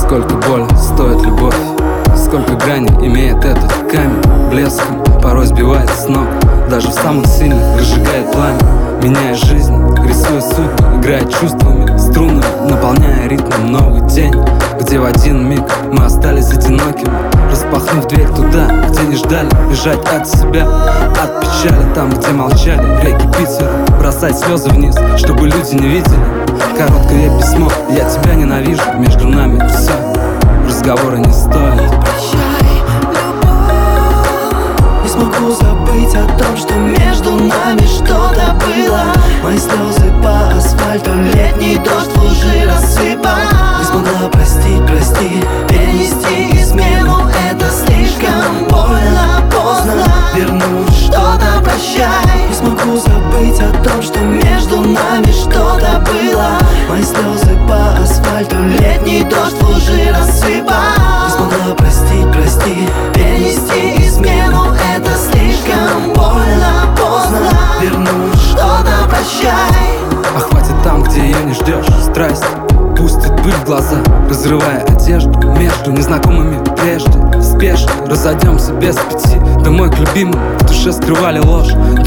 Сколько боли стоит любовь, сколько граней имеет этот камень. Блеском порой сбивает с ног, даже в самых сильных разжигает пламя. Меняя жизнь, рисуя судьбу, играя чувствами, струнами, наполняя ритмом новый день, где в один миг мы остались одинокими, распахнув дверь туда, где не ждали, бежать от себя, от печали. Там, где молчали реки Питера, бросать слезы вниз, чтобы люди не видели. Короткое письмо: я тебя ненавижу, между нами все, разговора не стоит. Прощай, любовь, не смогу забыть о том, что между нами что-то было. Мои слезы по асфальту, летний дождь в лужи рассыпал. Не смогла простить, перенести измену, это слишком больно, поздно вернуть что-то, прощай. Не смогу забыть о том, что между нами что-то было. Мои слезы по асфальту, летний дождь в лужи рассыпал. Не смогла простить, перенести измену, это слишком больно, поздно вернуть что-то, прощай. А хватит там, где ее не ждешь, страсть пустит пыль в глаза, разрывая одежду между незнакомыми прежде. Спешно разойдемся без пяти домой к любимым, в душе скрывали ложь.